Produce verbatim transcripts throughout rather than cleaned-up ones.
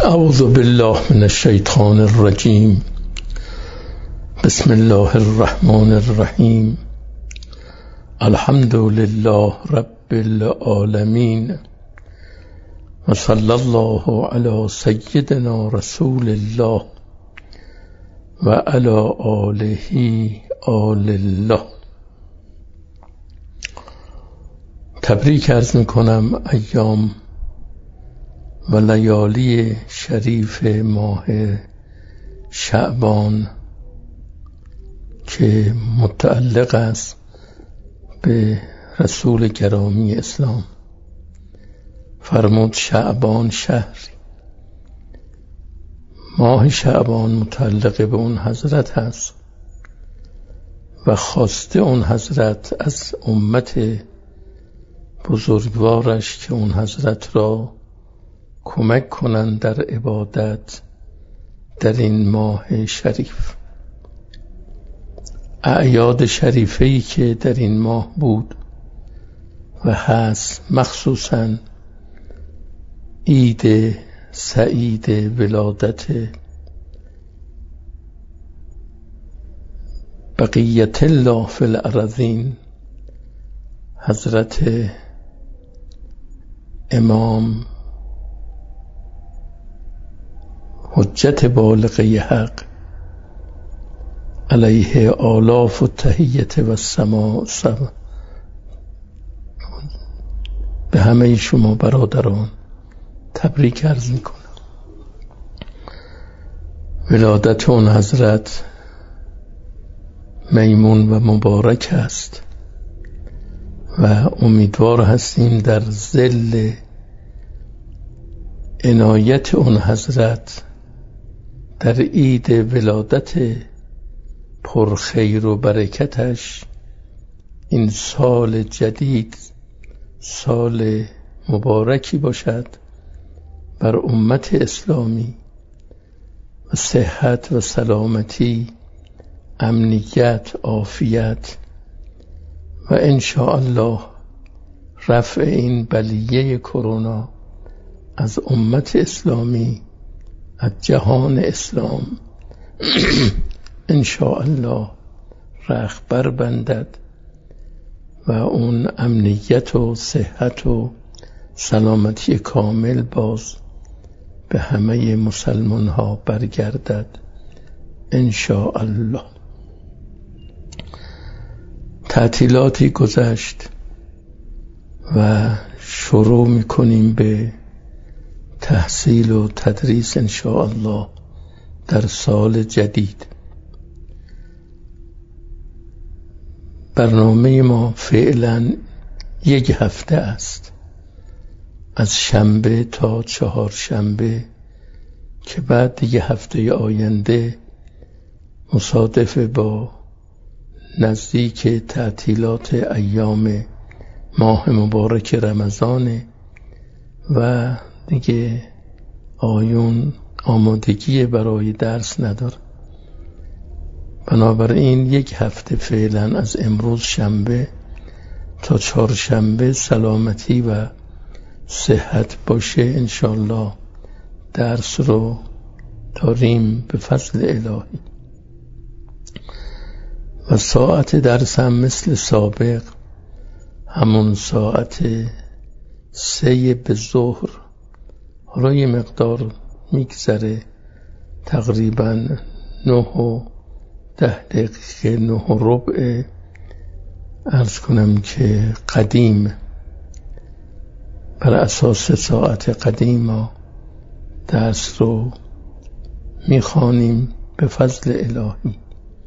اعوذ بالله من الشیطان الرجیم. بسم الله الرحمن الرحیم. الحمد لله رب العالمین و صلی الله علی سیدنا رسول الله و علی آله آل الله. تبریک عرض میکنم ایام و لیالی شریف ماه شعبان که متعلق است به رسول گرامی اسلام. فرمود شعبان شهری. ماه شعبان متعلق به اون حضرت هست و خواسته اون حضرت از امت بزرگوارش که اون حضرت را کمک کنند در عبادت در این ماه شریف. اعیاد شریفه‌ای که در این ماه بود و هست، مخصوصاً عید سعید ولادت بقیت الله فی الارضین حضرت امام حجت بالغه حق علیه آلاف و تحیت و سما سب. به همه شما برادران تبریک عرض می کنم. ولادت اون حضرت میمون و مبارک است و امیدوار هستیم در ظل عنایت اون حضرت در عید ولادت پرخیر و برکتش این سال جدید سال مبارکی باشد بر امت اسلامی و صحت و سلامتی، امنیت، عافیت و انشاءالله رفع این بلیه کرونا از امت اسلامی، از جهان اسلام انشاءالله رخبر بندد و اون امنیت و صحت و سلامتی کامل باز به همه مسلمان ها برگردد انشاءالله. تعطیلاتی گذشت و شروع میکنیم به تحصیل و تدریس انشاءالله در سال جدید. برنامه ما فعلا یک هفته است، از شنبه تا چهار شنبه، که بعد دیگه هفته آینده مصادف با نزدیک تعطیلات ایام ماه مبارک رمضان و دیگه آیون آمادگی برای درس نداره. بنابراین یک هفته فعلا از امروز شنبه تا چهارشنبه سلامتی و صحت باشه انشالله درس رو داریم به فضل الهی. و ساعت درس هم مثل سابق همون ساعت سه به ظهر، حالا یه مقدار میگذره، تقریبا نه و ده دقیقه، نه و ربع عرض کنم که قدیم، بر اساس ساعت قدیم ما درس رو میخوانیم به فضل الهی.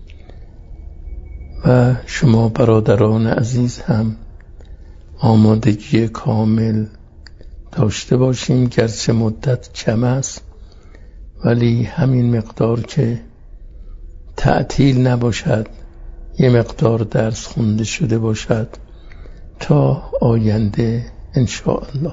و شما برادران عزیز هم آمادگی کامل داشته باشیم، گرچه مدت کم است ولی همین مقدار که تعطیل نباشد، یه مقدار درس خونده شده باشد تا آینده انشاءالله.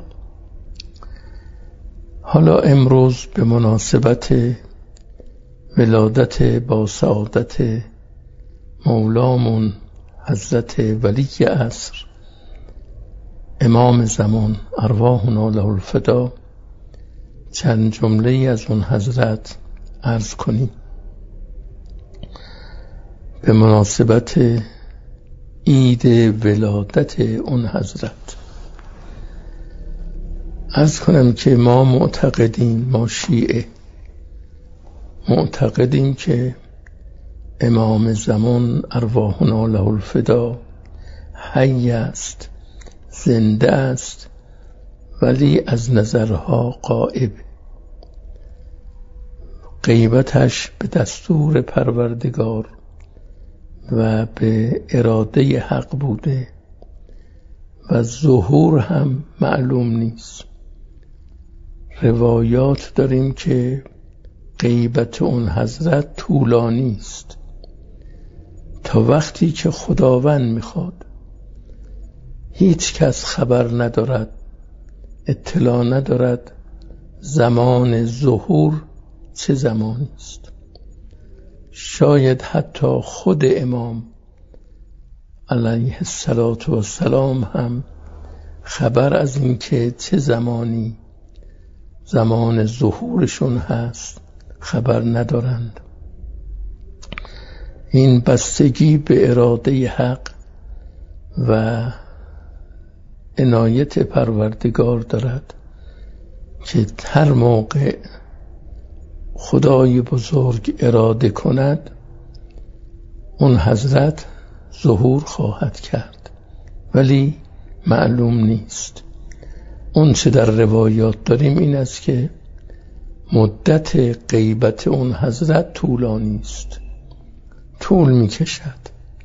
حالا امروز به مناسبت ولادت با سعادت مولامون حضرت ولی عصر امام زمان ارواحنا له الفدا چند جمله ای از اون حضرت عرض کنیم به مناسبت عید ولادت اون حضرت. عرض کنم که ما معتقدیم، ما شیعه معتقدیم که امام زمان ارواحنا له الفدا حی است، زنده است، ولی از نظرها غایب. غیبتش به دستور پروردگار و به اراده حق بوده و ظهور هم معلوم نیست. روایات داریم که غیبت اون حضرت طولانی است تا وقتی که خداوند میخواد. هیچ کس خبر ندارد، اطلاع ندارد زمان ظهور چه زمانی است. شاید حتی خود امام علیه السلام هم خبر از این که چه زمانی زمان ظهورشون هست خبر ندارند. این بستگی به اراده حق و عنایت پروردگار دارد که هر موقع خدای بزرگ اراده کند اون حضرت ظهور خواهد کرد، ولی معلوم نیست. اون چه در روایات داریم این است که مدت غیبت اون حضرت طولانی است، طول می کشد،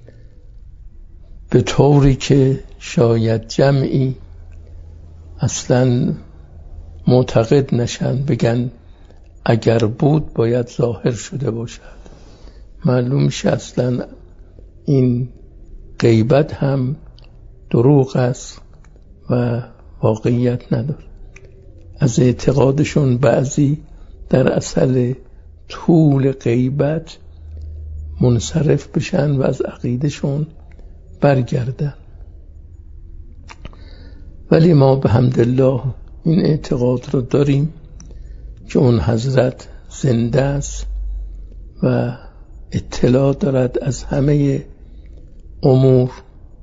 به طوری که شاید جمعی اصلا معتقد نشن، بگن اگر بود باید ظاهر شده باشد. معلوم میشه اصلا این غیبت هم دروغ است و واقعیت نداره. از اعتقادشون بعضی در اصل طول غیبت منصرف بشن و از عقیدشون برگردن. ولی ما به حمدالله این اعتقاد رو داریم که اون حضرت زنده است و اطلاع دارد از همه امور.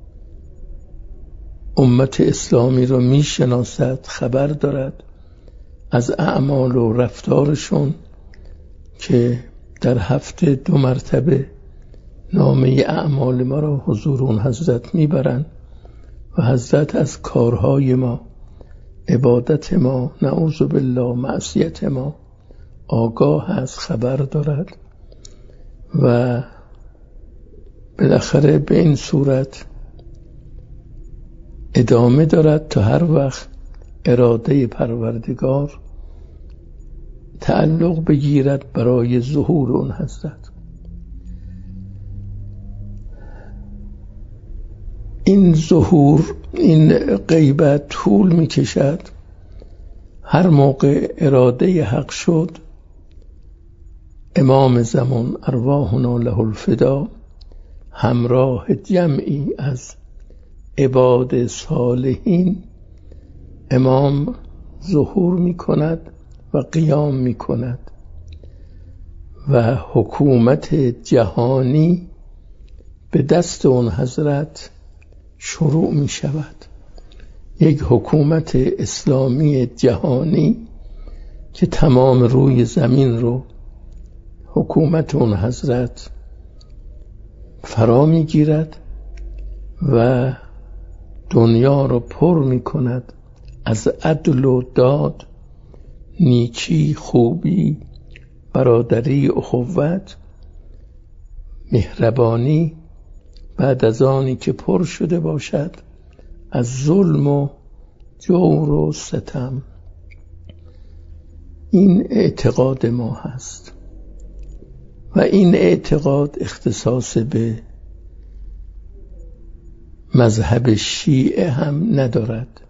امت اسلامی رو میشناسد، خبر دارد از اعمال و رفتارشون که در هفته دو مرتبه نامه اعمال ما را حضور اون حضرت میبرند و حضرت از کارهای ما، عبادت ما، نعوذ بالله معصیت ما آگاه است، خبر دارد و بالاخره به این صورت ادامه دارد تا هر وقت اراده پروردگار تعلق بگیرد برای ظهور اون حضرت. این ظهور، این غیبت طول می کشد. هر موقع اراده حق شد امام زمان ارواحنا له الفدا همراه جمعی از عباد صالحین امام ظهور می کند و قیام می کند و حکومت جهانی به دست اون حضرت شروع می شود. یک حکومت اسلامی جهانی که تمام روی زمین رو حکومت اون حضرت فرا می گیرد و دنیا رو پر می کند از عدل و داد، نیکی، خوبی، برادری، اخوت، مهربانی، بعد از آنی که پر شده باشد از ظلم و جور و ستم. این اعتقاد ما هست و این اعتقاد اختصاص به مذهب شیعه هم ندارد،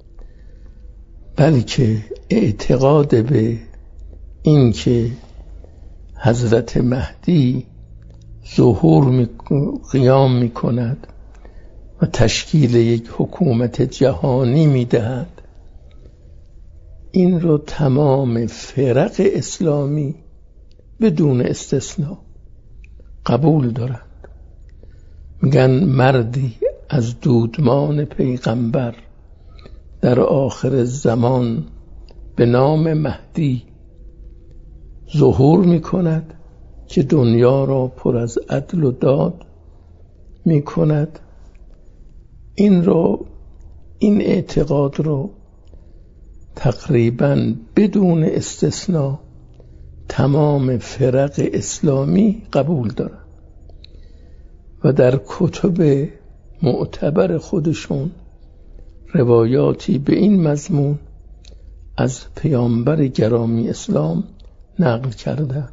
بلکه اعتقاد به این که حضرت مهدی ظهور می قیام می کند و تشکیل یک حکومت جهانی می دهد این رو تمام فرق اسلامی بدون استثناء قبول دارند. میگن مردی از دودمان پیغمبر در آخر زمان به نام مهدی ظهور میکند که دنیا را پر از عدل و داد میکند. این رو این اعتقاد رو تقریباً بدون استثناء تمام فرق اسلامی قبول دارند و در کتب معتبر خودشون روایاتی به این مضمون از پیامبر گرامی اسلام نقل کردند.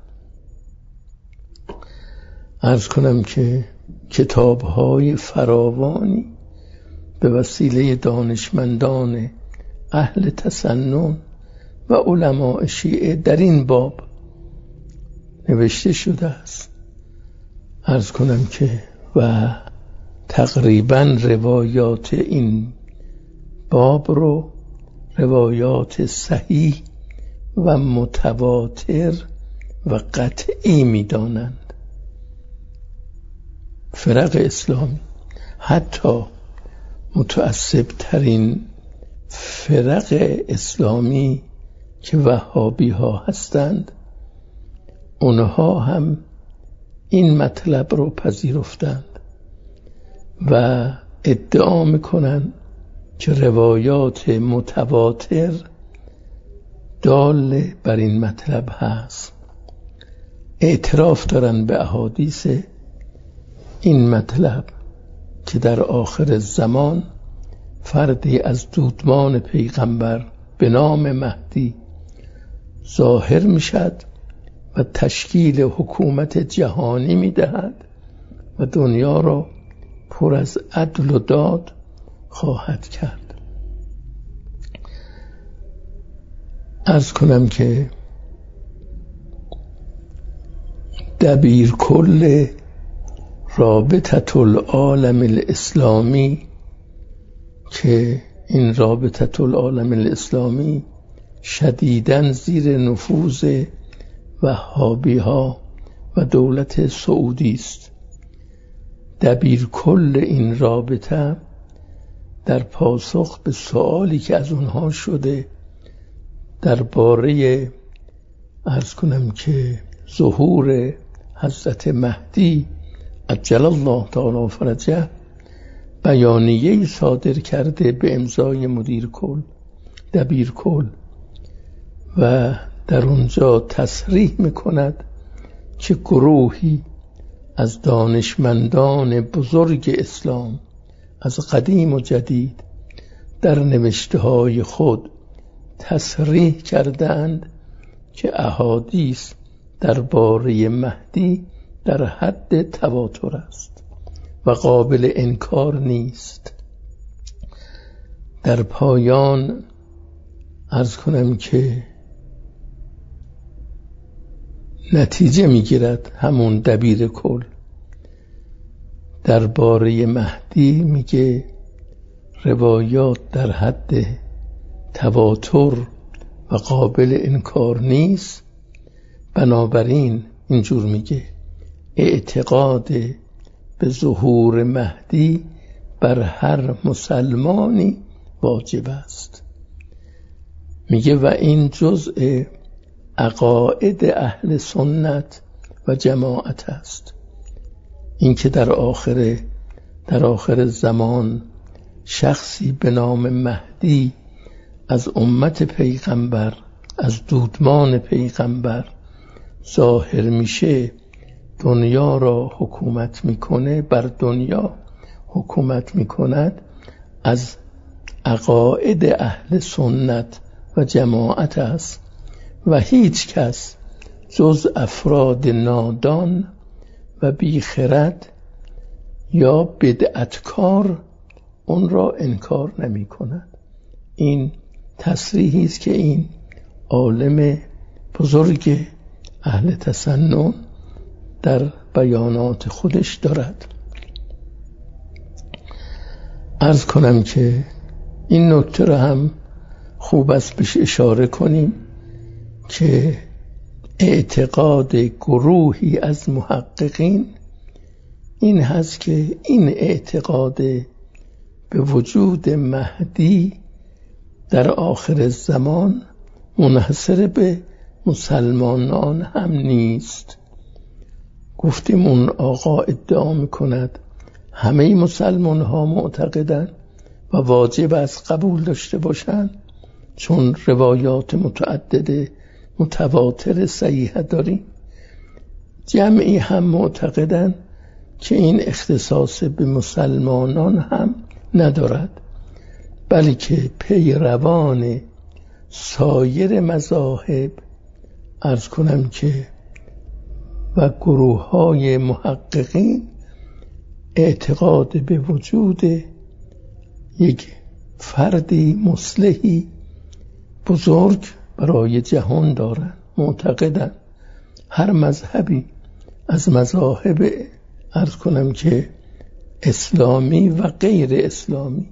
عرض کنم که کتاب‌های فراوانی به وسیله دانشمندان اهل تسنن و علماء شیعه در این باب نوشته شده است. عرض کنم که و تقریبا روایات این باب رو روایات صحیح و متواتر و قطعی می‌دانند. فرق اسلامی، حتی متعصب ترین فرق اسلامی که وهابی ها هستند، اونها هم این مطلب رو پذیرفتند و ادعا میکنند که روایات متواتر دال بر این مطلب هست. اعتراف دارند به احادیث این مطلب که در آخر زمان فردی از دودمان پیغمبر به نام مهدی ظاهر میشد و تشکیل حکومت جهانی میدهد و دنیا را پر از عدل و داد خواهد کرد. عرض کنم که دبیر کل رابطه العالم الاسلامی، که این رابطه العالم الاسلامی شدیداً زیر نفوذ وهابی ها و دولت سعودی است، دبیر کل این رابطه در پاسخ به سوالی که از اونها شده درباره عرض کنم که ظهور حضرت مهدی عجل الله تعالی فرجه بیانیه‌ای صادر کرده به امضای مدیر کل دبیر کل و در اونجا تصریح میکند که گروهی از دانشمندان بزرگ اسلام از قدیم و جدید در نوشته‌های خود تصریح کردند که احادیث درباره مهدی در حد تواتر است و قابل انکار نیست. در پایان عرض کنم که نتیجه میگیرد همون دبیر کل درباره مهدی میگه روایات در حد تواتر و قابل انکار نیست، بنابراین اینجور میگه اعتقاد به ظهور مهدی بر هر مسلمانی واجب است. میگه و این جزء عقاید اهل سنت و جماعت است، این که در آخر در آخر زمان شخصی به نام مهدی از امت پیغمبر، از دودمان پیغمبر ظاهر میشه، دنیا را حکومت میکنه، بر دنیا حکومت میکند، از عقاید اهل سنت و جماعت است و هیچ کس جز افراد نادان و بیخرد یا بدعتکار اون را انکار نمی کند. این تصریحی است که این عالم بزرگ اهل تسنن در بیانات خودش دارد. عرض کنم که این نکته را هم خوب است بهش اشاره کنیم که اعتقاد گروهی از محققین این هست که این اعتقاد به وجود مهدی در آخر زمان منحصر به مسلمانان هم نیست. گفتیم اون آقا ادعا میکند همه مسلمان ها معتقدن و واجب است قبول داشته باشند، چون روایات متعدد متواتر صحیح داریم. جمعی هم معتقدن که این اختصاص به مسلمانان هم ندارد، بلکه پیروان سایر مذاهب عرض کنم که و گروه های محققین اعتقاد به وجود یک فردی مصلحی بزرگ برای جهان دارند. معتقدن هر مذهبی از مذاهب عرض کنم که اسلامی و غیر اسلامی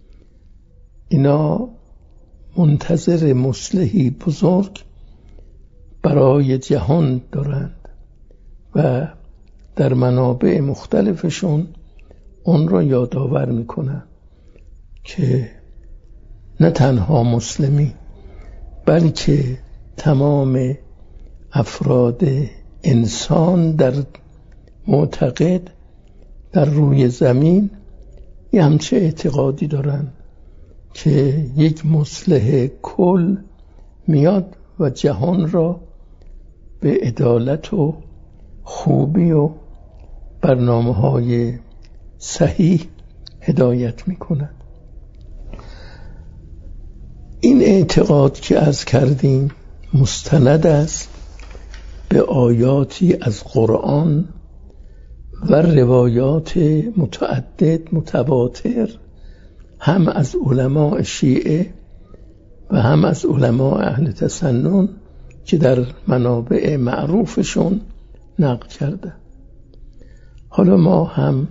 اینا منتظر مصلحی بزرگ برای جهان دارند و در منابع مختلفشون اون را یادآور میکنن که نه تنها مسلمی بلکه تمام افراد انسان در معتقد در روی زمین یه همچه اعتقادی دارن که یک مصلح کل میاد و جهان را به عدالت و خوبی و برنامه های صحیح هدایت میکند. این اعتقاد که عرض کردیم مستند است به آیاتی از قرآن و روایات متعدد متواتر، هم از علماء شیعه و هم از علماء اهل تسنن که در منابع معروفشون نقل کرده. حالا ما هم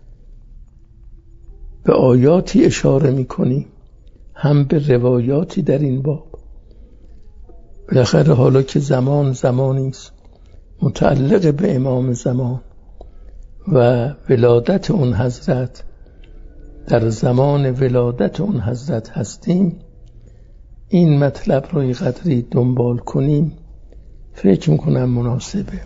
به آیاتی اشاره میکنیم، هم به روایاتی در این باب. بالاخره حالا که زمان زمانی است متعلق به امام زمان و ولادت اون حضرت، در زمان ولادت اون حضرت هستیم، این مطلب رو یه قدری دنبال کنیم فکر میکنم مناسبه.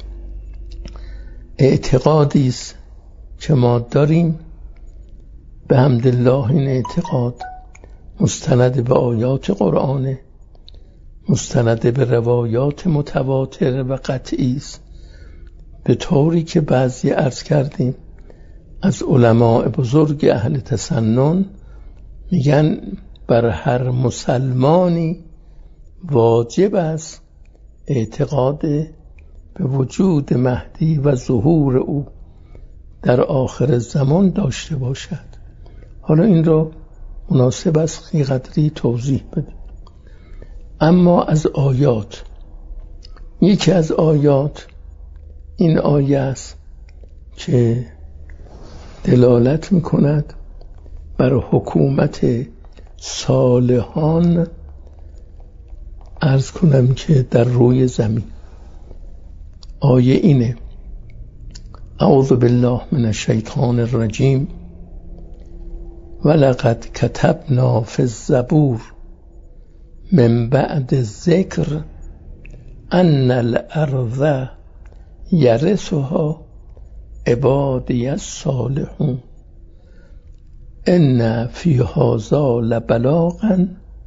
اعتقادی است که ما داریم، به حمدالله این اعتقاد مستند به آیات قرآنه، مستند به روایات متواتر و قطعی است، به طوری که بعضی عرض کردیم از علماء بزرگ اهل تسنن میگن بر هر مسلمانی واجب است اعتقاد به وجود مهدی و ظهور او در آخر زمان داشته باشد. حالا این را مناسب است قدری توضیح بدیم. اما از آیات، یکی از آیات این آیه است که دلالت میکند بر حکومت صالحان، عرض کنم که در روی زمین. آیه اینه: اعوذ بالله من الشیطان الرجیم ولقد کتبنا فی الزبور من بعد الذکر ان الارض یرثها عبادی الصالحون ان فی هذا لبلاغا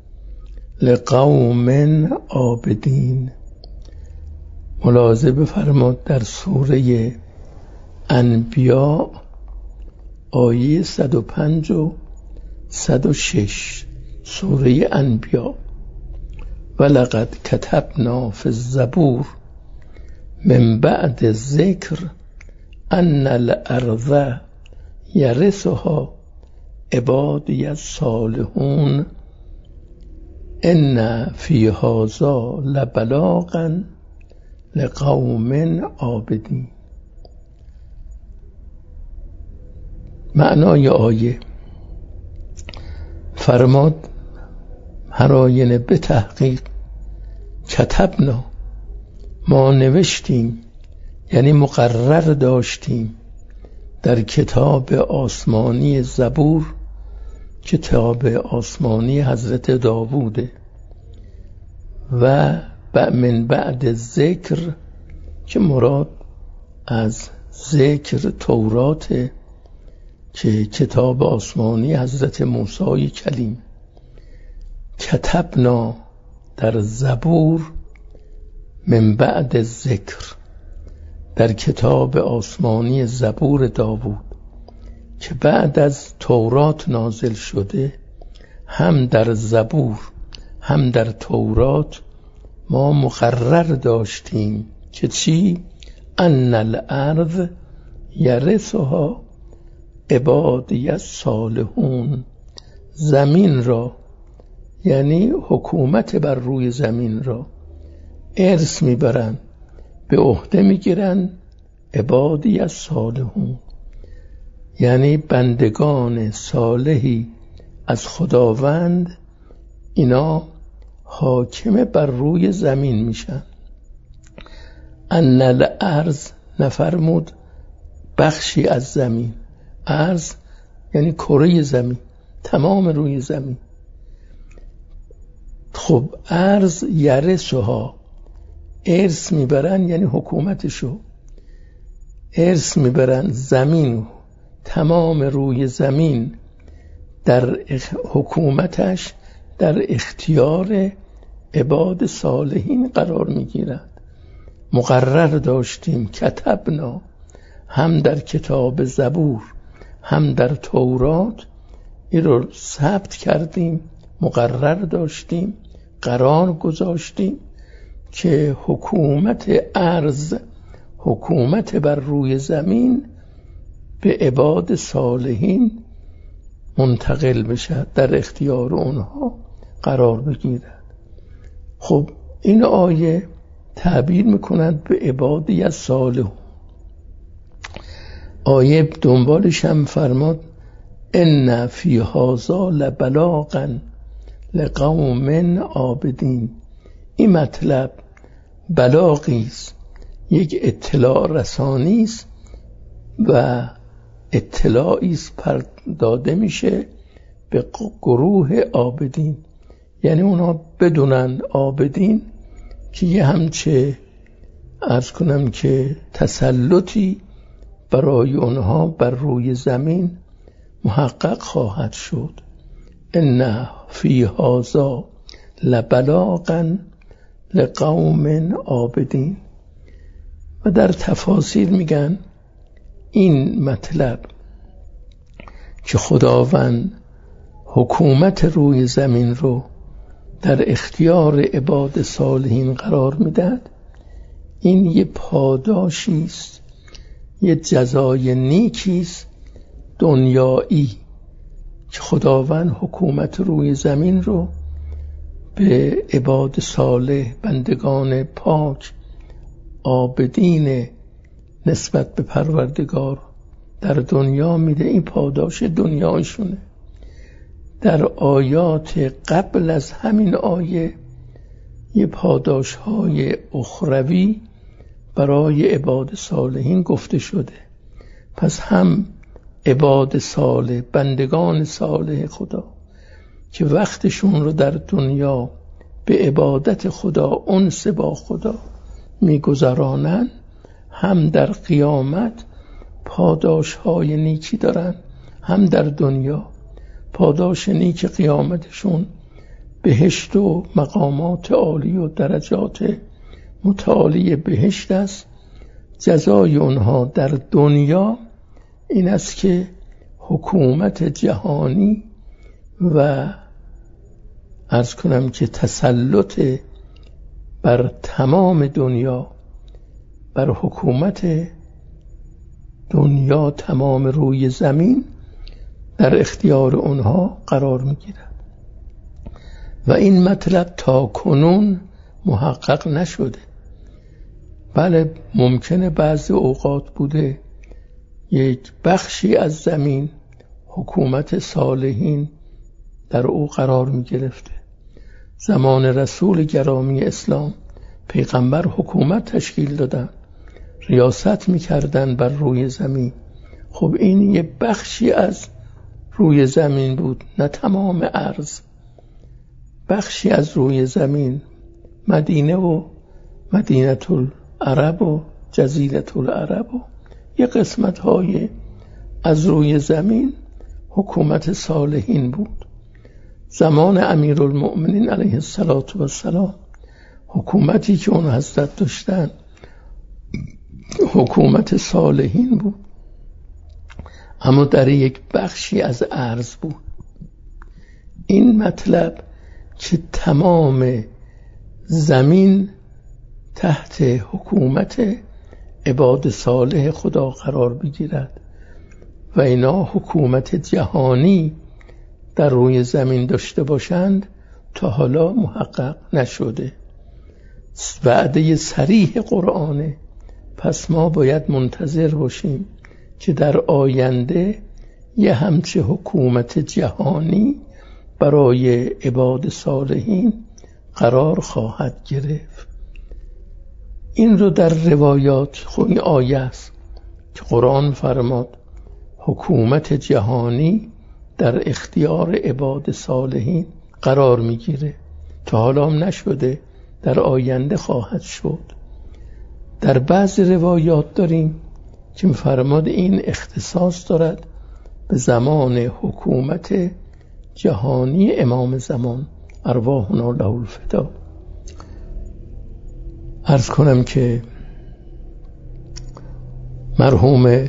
لقوم عابدین. ملاحظه بفرماد در سوره انبیاء آیه صد و پنج و صد و شش، سوره انبیاء: ولقد کتبنا فی الزبور من بعد الذکر ان الارض یرثها عبادی الصالحون ان فی هذا لبلاغا لقوم عابدین. معنای آیه: فرماد هر آینه به تحقیق کتبنا، ما نوشتیم، یعنی مقرر داشتیم در کتاب آسمانی زبور، کتاب آسمانی حضرت داووده، و من بعد ذکر که مراد از ذکر تورات که کتاب آسمانی حضرت موسی کلیم. کتبنا در زبور من بعد ذکر، در کتاب آسمانی زبور داوود که بعد از تورات نازل شده، هم در زبور هم در تورات ما مقرر داشتیم که چی؟ ان الارض یرثها عبادی الصالحون، زمین را، یعنی حکومت بر روی زمین را ارث میبرن، به عهده میگیرن عبادی الصالحون، یعنی بندگان صالحی از خداوند، اینا حاکم بر روی زمین میشن. ان الارض نفرمود بخشی از زمین، ارض یعنی کره زمین، تمام روی زمین. خب ارض یرثها، ارث میبرن یعنی حکومتشو ارث میبرن، زمین، تمام روی زمین در حکومتش در اختیار عباد صالحین قرار میگیرد. مقرر داشتیم، کتبنا، هم در کتاب زبور هم در تورات، این رو ثبت کردیم، مقرر داشتیم، قرار گذاشتیم که حکومت ارض، حکومت بر روی زمین به عباد صالحین منتقل بشد، در اختیار اونها قرار بگیرد. خب این آیه تعبیر میکنند به عبادی از صالحون. آیه دنبالش هم فرماد ان فی هذا لبلاغا لقوم عابدین. این مطلب بلاغی است، یک اطلاع رسانی است و اطلاعی است داده میشه به گروه عابدین، یعنی اونا بدونن، عابدین که یه همچه عرض کنم که تسلطی برای اونها بر روی زمین محقق خواهد شد. ان فی هذا لبلاغا لقوم عابدین. و در تفاسیر میگن این مطلب که خداوند حکومت روی زمین رو در اختیار عباد صالحین قرار میدهد، این یه پاداشی است، یه جزای نیکی است دنیایی که خداوند حکومت روی زمین رو به عباد صالح، بندگان پاک، عابدین نسبت به پروردگار در دنیا میده. این پاداش دنیایشونه. در آیات قبل از همین آیه یه پاداش های اخروی برای عباد صالحین گفته شده. پس هم عباد صالح، بندگان صالح خدا که وقتشون رو در دنیا به عبادت خدا، انس با خدا میگذرانن، هم در قیامت پاداش های نیکی دارن، هم در دنیا پاداش نیک قیامتشون بهشت و مقامات عالی و درجات متعالی بهشت است. جزای اونها در دنیا این است که حکومت جهانی و عرض کنم که تسلط بر تمام دنیا، بر حکومت دنیا، تمام روی زمین در اختیار اونها قرار میگیرد. و این مطلب تا کنون محقق نشده. بله ممکنه بعضی اوقات بوده یک بخشی از زمین حکومت صالحین در او قرار می گرفته، زمان رسول گرامی اسلام پیغمبر حکومت تشکیل دادن، ریاست میکردن بر روی زمین. خب این یه بخشی از روی زمین بود، نه تمام ارض. بخشی از روی زمین، مدینه و مدینه العرب و جزیره العرب و یه قسمت های از روی زمین حکومت صالحین بود. زمان امیرالمؤمنین علیه السلام حکومتی که اون حضرت داشتن حکومت صالحین بود، اما در یک بخشی از ارض بود. این مطلب که تمام زمین تحت حکومت عباد صالح خدا قرار بگیرد و اینا حکومت جهانی در روی زمین داشته باشند تا حالا محقق نشده. وعده صریح قرآنه. پس ما باید منتظر باشیم که در آینده یه همچه حکومت جهانی برای عباد صالحین قرار خواهد گرفت. این رو در روایات خود آیه است که قرآن فرماد حکومت جهانی در اختیار عباد صالحین قرار میگیره. تا حالا هم نشده، در آینده خواهد شد. در بعض روایات داریم که فرماد این اختصاص دارد به زمان حکومت جهانی امام زمان ارواحنا له الفدا. عرض کنم که مرحوم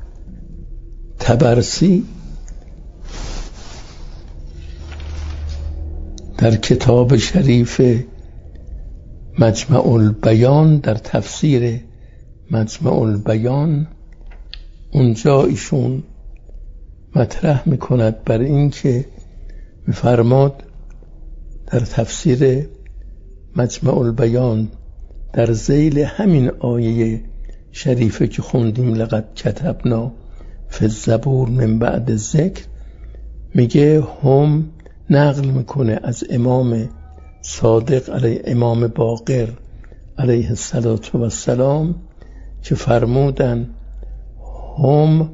طبرسی در کتاب شریف مجمع البیان، در تفسیر مجمع البیان، اونجا ایشون مطرح میکند بر این که میفرماد در تفسیر مجمع البیان در ذیل همین آیه شریفه که خوندیم لقد کتبنا فی الزبور من بعد ذکر، میگه هم نقل میکنه از امام صادق علیه امام باقر علیه السلام که فرمودن هم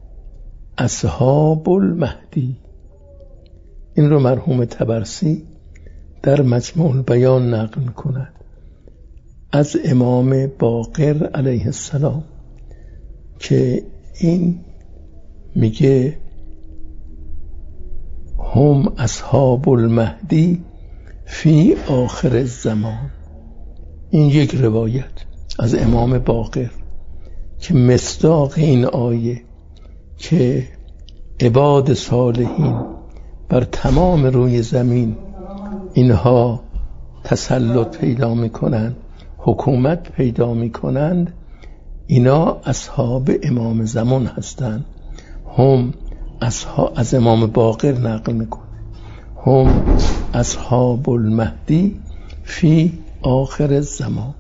اصحاب المهدی. این رو مرحوم طبرسی در مجموع البیان نقل میکند از امام باقر علیه السلام که این میگه هم اصحاب المهدی فی آخر الزمان. این یک روایت از امام باقر که مصداق این آیه که عباد صالحین بر تمام روی زمین اینها تسلط پیدا میکنند، حکومت پیدا میکنند، اینا اصحاب امام زمان هستند. هم اصحاب از امام باقر نقل میکنه هم اصحاب المهدی فی آخر الزمان.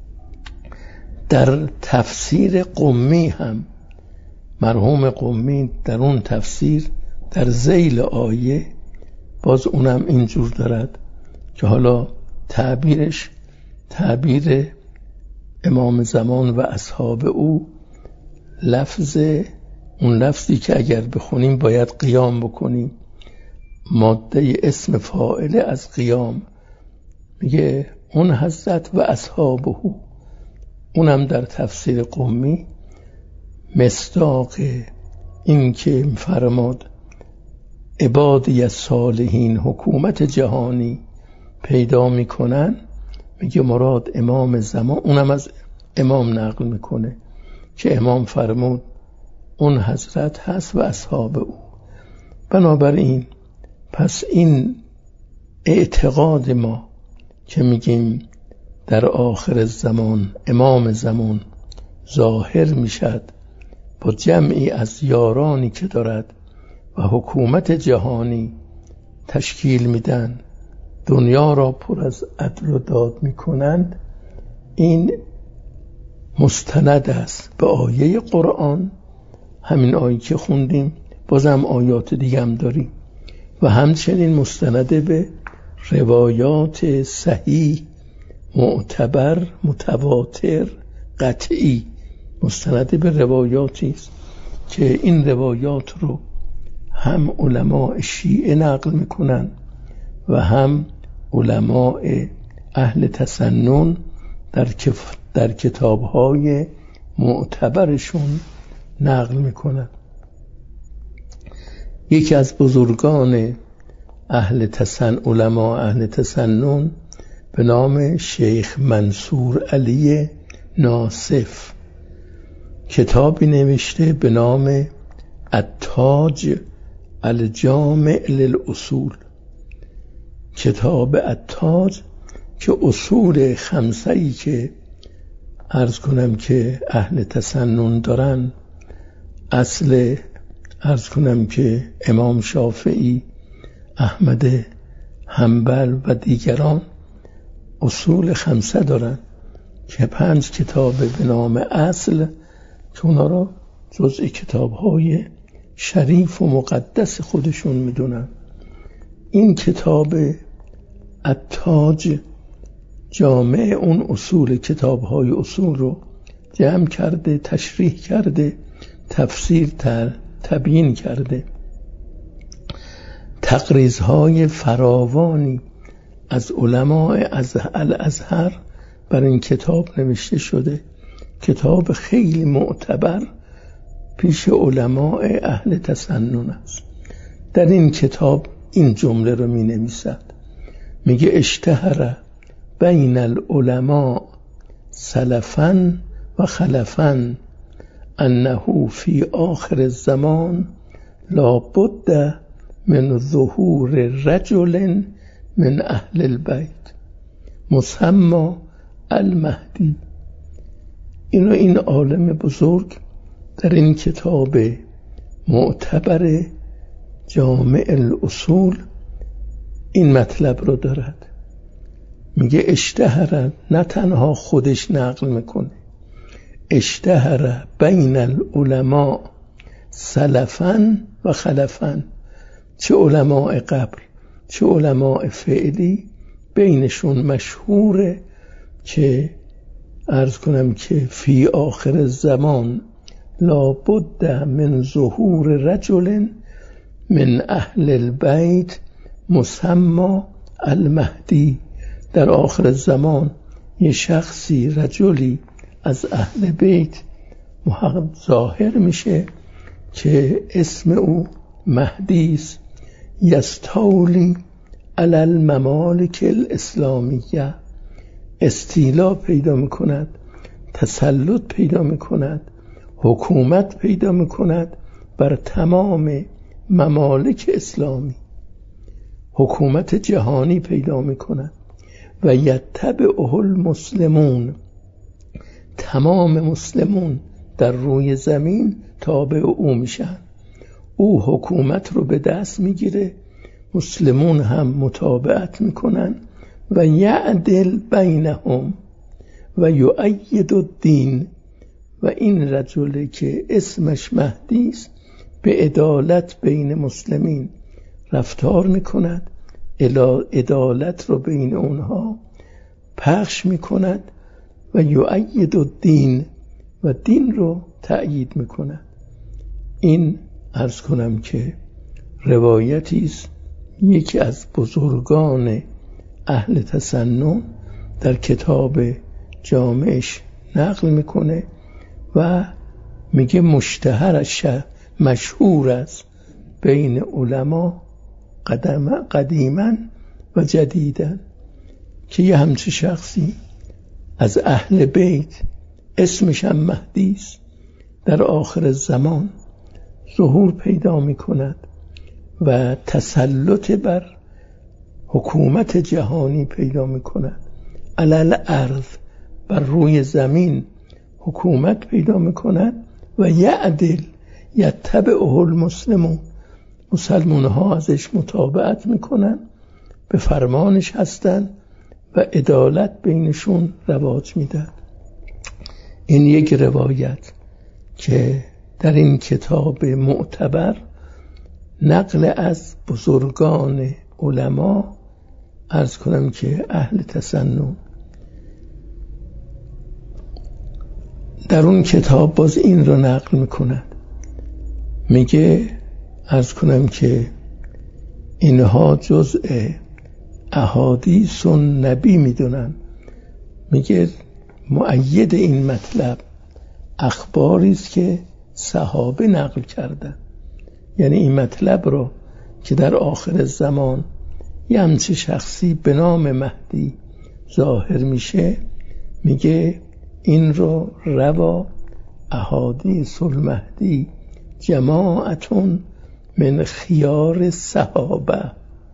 در تفسیر قمی هم مرحوم قمی در اون تفسیر در ذیل آیه باز اونم اینجور دارد که حالا تعبیرش تعبیر امام زمان و اصحاب او لفظ اون لفظی که اگر بخونیم باید قیام بکنیم، ماده اسم فاعل از قیام، میگه اون حضرت و اصحابه. اونم در تفسیر قمی مصداق این که فرماد عبادی صالحین حکومت جهانی پیدا میکنن، میگه مراد امام زمان. اونم از امام نقل میکنه که امام فرمود اون حضرت هست و اصحاب او. بنابراین پس این اعتقاد ما که میگیم در آخر زمان امام زمان ظاهر میشد با جمعی از یارانی که دارد و حکومت جهانی تشکیل میدن، دنیا را پر از عدل و داد میکنند، این مستند است به آیه قرآن، همین آیه که خوندیم، بازم آیات دیگه هم داریم، و همچنین مستند به روایات صحیح، معتبر، متواتر، قطعی مستند به روایاتی است که این روایات رو هم علماء شیعه نقل میکنن و هم علماء اهل تسنن در, کف در کتابهای معتبرشون نقل میکنن. یکی از بزرگان اهل تسن علماء اهل تسنن به نام شیخ منصور علی ناصف کتابی نوشته به نام التاج الجامع للاصول. کتاب التاج که اصول خمسه‌ای که عرض کنم که اهل تسنن دارن، اصل عرض کنم که امام شافعی، احمد حنبل و دیگران اصول خمسه دارن که پنج کتاب به نام اصل که اونا را جزء کتاب‌های شریف و مقدس خودشون میدونن. این کتاب التاج جامع اون اصول، کتاب‌های اصول رو جمع کرده، تشریح کرده، تفسیر تر تبیین کرده. تقریض‌های فراوانی از علماء از الازهر بر این کتاب نوشته شده. کتاب خیلی معتبر پیش علماء اهل تسنن است. در این کتاب این جمله رو می نویسد، میگه اشتهر بین العلماء سلفا و خلفا انه فی آخر الزمان لا بد من ظهور رجل من اهل البیت مسمى المهدی. اینو این عالم بزرگ در این کتاب معتبر جامع الاصول این مطلب رو دارد. میگه اشتهر، نه تنها خودش نقل میکنه، اشتهر بین العلماء سلفا و خلفا، چه علماء قبل چه علماء فعلی بینشون مشهوره که عرض کنم که فی آخر الزمان لا بد من ظهور رجل من اهل البیت مسمى المهدی. در آخر زمان یه شخصی، رجلی از اهل بیت ظاهر میشه که اسم او مهدی است. یستولی علی الممالک الاسلامیه، استیلا پیدا میکند، تسلط پیدا میکند، حکومت پیدا میکند بر تمام ممالک اسلامی، حکومت جهانی پیدا میکند. و یتبعه المسلمون، تمام مسلمون در روی زمین تابع او میشن. او حکومت رو به دست میگیره، مسلمون هم متابعت میکنن. و یعدل بینهم و یؤید الدین، و این رجل که اسمش مهدی است به عدالت بین مسلمین رفتار میکند، عدالت رو بین اونها پخش میکند. و یؤید الدین، و دین رو تأیید میکند. این عرض کنم که روایتی است یکی از بزرگان اهل تسنن در کتاب جامعش نقل میکنه و میگه مشتهرش مشهور است بین علما قدیما و جدیدا که یه همچه شخصی از اهل بیت اسمش هم مهدی است در آخر زمان ظهور پیدا میکند و تسلط بر حکومت جهانی پیدا میکند، علل ارض، بر روی زمین حکومت پیدا میکند. و یعدل یتبعه المسلمون، مسلمان ها ازش متابعت میکنن، به فرمانش هستن و عدالت بینشون رواج میدن. این یک روایت که در این کتاب معتبر نقل از بزرگان علما عرض کنم که اهل تسنن در اون کتاب باز این رو نقل میکند، میگه عرض کنم که اینها جزء احادیث و نبی میدونن. میگه مؤید این مطلب اخباری است که صحابه نقل کردن. یعنی این مطلب رو که در آخر زمان یه همچه شخصی به نام مهدی ظاهر میشه، میگه این رو روا احادیث المهدی جماعتون من خیار صحابه،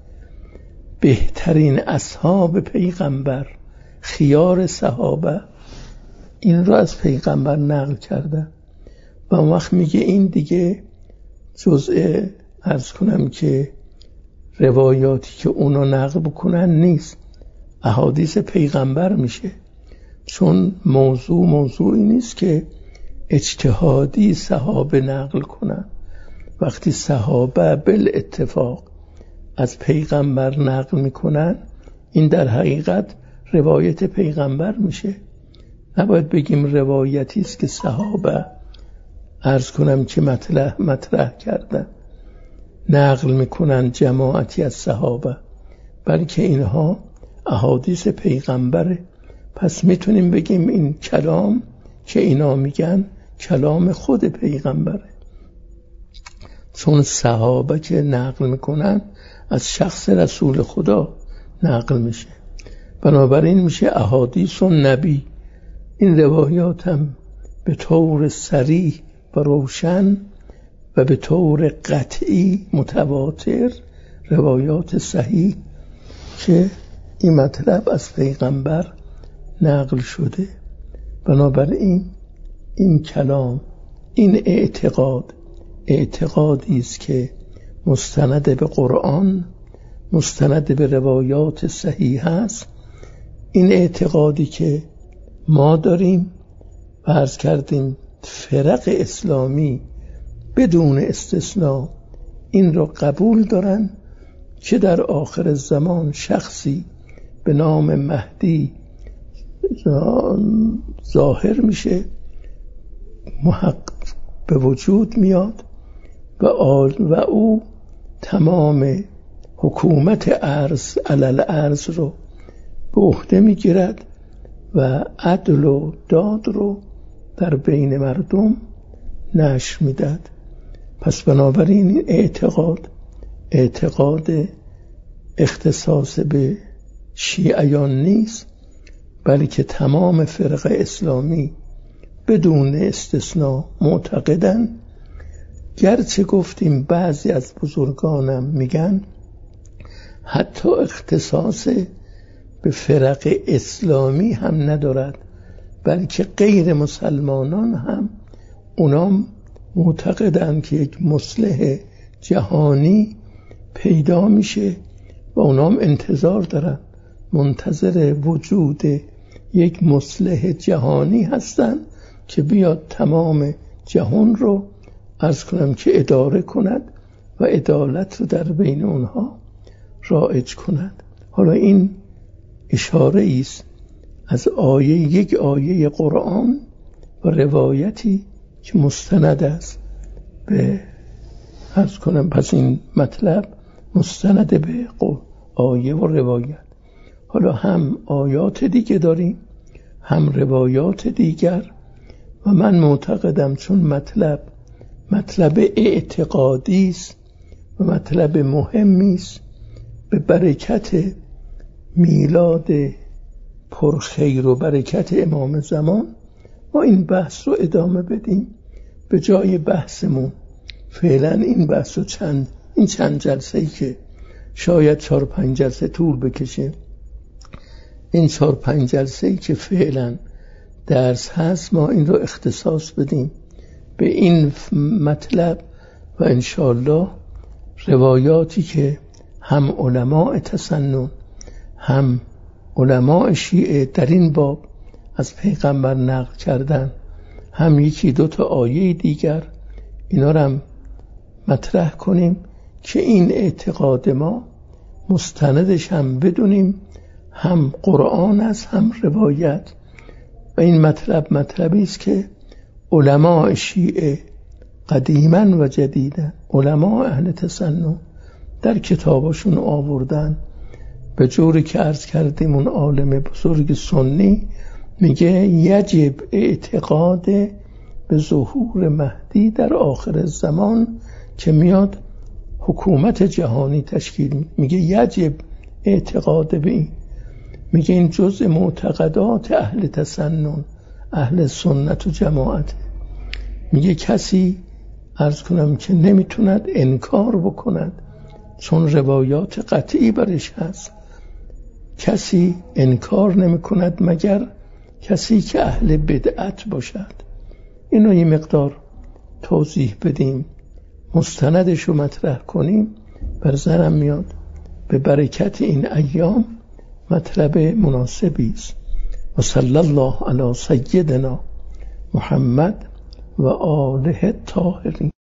بهترین اصحاب پیغمبر، خیار صحابه این رو از پیغمبر نقل کرده. و اون وقت میگه این دیگه جزء عرض کنم که روایاتی که اونا نقل بکنن نیست، احادیث پیغمبر میشه. چون موضوع موضوعی نیست که اجتهادی صحابه نقل کنن. وقتی صحابه بالاتفاق از پیغمبر نقل میکنن، این در حقیقت روایت پیغمبر میشه. نباید بگیم روایتی است که صحابه عرض کنم که مطرح مطرح کردن نقل میکنن جماعتی از صحابه، بلکه اینها احادیث پیغمبره. پس میتونیم بگیم این کلام که اینا میگن کلام خود پیغمبره، چون صحابه که نقل میکنن از شخص رسول خدا نقل میشه. بنابراین میشه احادیث و نبی. این روایات هم به طور صریح و روشن و به طور قطعی متواتر روایات صحیح که این مطلب از پیغمبر نقل شده. بنابراین این کلام، این اعتقاد اعتقادی است که مستند به قرآن، مستند به روایات صحیح است. این اعتقادی که ما داریم و عرض کردیم فرق اسلامی بدون استثناء این رو قبول دارن که در آخر زمان شخصی به نام مهدی ظاهر میشه، محقق به وجود میاد و آل و او تمام حکومت ارض علل ارض رو به عهده میگیرد و عدل و داد رو در بین مردم نشر میداد. پس بنابراین این اعتقاد اعتقاد اختصاص به شیعیان نیست، بلکه تمام فرق اسلامی بدون استثناء معتقدن. گرچه گفتیم بعضی از بزرگانم میگن حتی اختصاص به فرق اسلامی هم ندارد، بلکه غیر مسلمانان هم اونام معتقدن که یک مصلح جهانی پیدا میشه و اونام انتظار دارن، منتظر وجود یک مصلح جهانی هستن که بیاد تمام جهان رو عرض کنم که اداره کند و عدالت رو در بین اونها رایج کند. حالا این اشاره است از آیه یک آیه قرآن و روایتی که مستند است به عرض کنم. پس این مطلب مستند به آیه و روایت. حالا هم آیات دیگه داریم هم روایات دیگر و من معتقدم چون مطلب مطلب اعتقادی است و مطلب مهمی است، به برکت میلاد پرخیر و برکت امام زمان ما این بحث رو ادامه بدیم. به جای بحثمون فعلا این بحث رو چند این چند جلسه‌ای که شاید چهار پنج جلسه طول بکشه، این چهار پنج جلسه‌ای که فعلا درس هست ما این رو اختصاص بدیم به این مطلب و انشاءالله روایاتی که هم علماء تسنن هم علماء شیعه در این باب از پیغمبر نقل کردن، هم یکی دو تا آیه دیگر، اینا رو هم مطرح کنیم که این اعتقاد ما مستندش هم بدونیم، هم قرآن است هم روایت. و این مطلب مطلبی است که علماء شیعه قدیما و جدیدا، علماء اهل تسنن در کتابشون آوردن. به جوری که عرض کردیم اون عالم بزرگ سنی میگه یجب اعتقاد به ظهور مهدی در آخر زمان که میاد حکومت جهانی تشکیل میگه یجب اعتقاد به این. میگه این جزء معتقدات اهل تسنن، اهل سنت و جماعت. میگه کسی عرض کنم که نمیتوند انکار بکند چون روایات قطعی برش هست. کسی انکار نمی کند مگر کسی که اهل بدعت باشد. اینو یه مقدار توضیح بدیم، مستندش رو مطرح کنیم. بر ذهنم میاد به برکت این ایام مطلب مناسبی است. و صلی الله علی سیدنا محمد و آله الطاهرین.